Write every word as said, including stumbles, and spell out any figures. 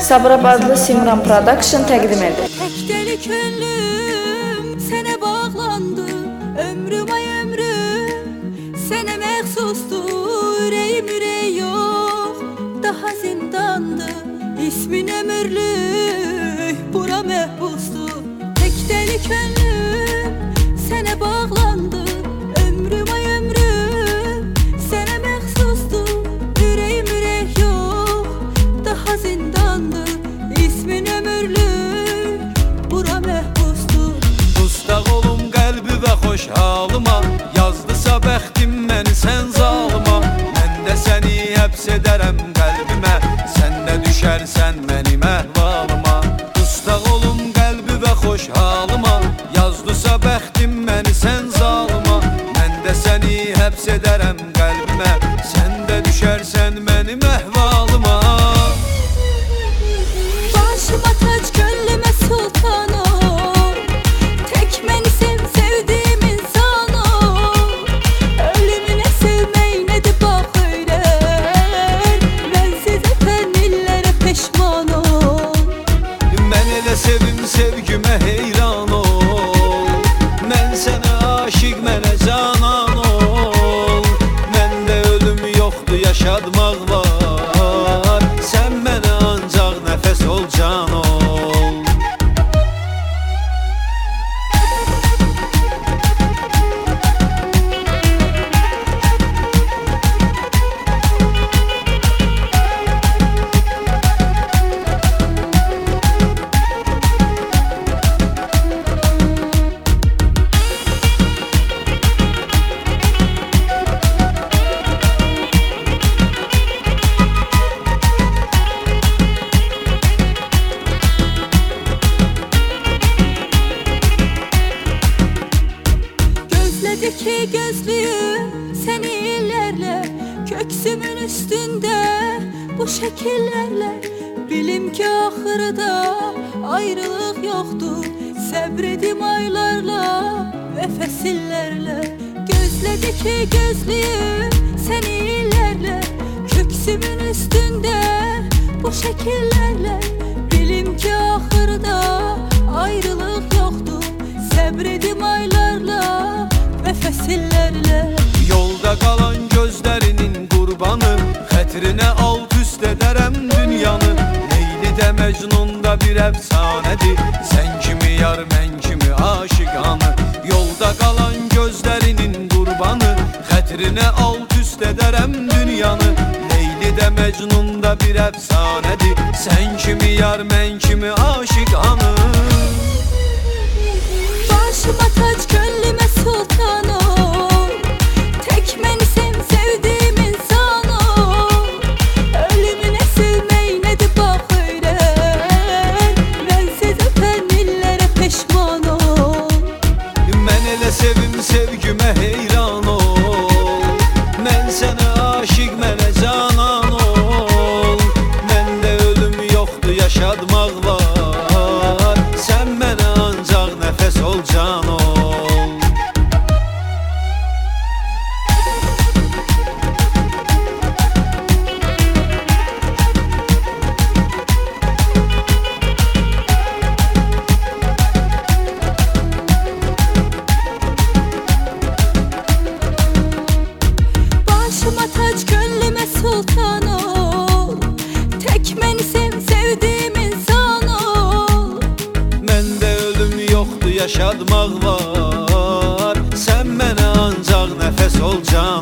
Sabirabadlı Simran Production təqdim edir. Tek deli könlüm sene bağlandı, ömrüm ay ömrüm sene məxsusdur. Üreyim ürey yok, daha zindandı, ismin ömürlük, bura məhbusdur. Tek deli könlüm sene bağlandı, ömrüm ay ömrüm sene məxsusdur. Üreyim ürey yok, daha zindandı, ismin ömürlük, bura məhbusdur. Dustaq olum qəlbi və xoş halıma, yazdısa bəxtim məni sən zalıma. Mən də səni həbs edərəm qəlbimə, sən də düşərsən mənim əhvalıma. Dustaq olum qəlbi və xoş halıma, yazdısa bəxtim məni sən zalıma. Mən də səni həbs edərəm qəlbimə, sən də düşərsən mənim əhvalıma. Başıma tac, gönlüme sultan ol, tek beni sev, sevdiğim insan ol. Ölümüne sevmeyinedi bak öyrər, bensiz öten illere peşman ol. Mən elə sevim sevgimə heyran ol, mən sənə aşiq, mənə canan ol. Məndə ölüm yoxdur, yaşadmaq var, sən mənə ancaq nəfəs ol, can ol. Gözledi ki gözlüyüm seni illerle, köksümün üstünde bu şekillerle. Bilim ki ahırda ayrılık yoktur, sabredim aylarla ve fesillerle. Gözledi ki gözlüyüm seni illerle, köksümün üstünde bu şekillerle. Bilim ki ahırda ayrılık yoktur, sabredim aylarla ve fesillerle. Yolda qalan gözlərinin qurbanı, xətrinə alt üst edərəm dünyanı. Leyli də Məcnun da bir əfsanədir, sən kimi yar, mən kimi aşiqanı. Yolda qalan gözlərinin qurbanı, xətrinə alt üst edərəm dünyanı. Leyli də Məcnun da bir əfsanədir, sən kimi yar, mən kimi aşiqanı. Başıma tac, gönlüme sultan ol, tek beni sev, sevdiğim insan ol. Ölümüne sevmeyinedi bak öyrər, bensiz öten illere peşman ol. Mən elə sevim sevgimə heyran ol, mən sənə aşiq, mənə canan ol. Məndə ölüm yoxdur, yaşadmaq var, sən mənə ancaq nəfəs ol, can ol. Başıma tac, gönlüme sultan ol, tek beni sev, sevdiğim insan ol. Məndə ölüm yoxdur, yaşadmaq var, sən mənə ancaq nəfəs ol, can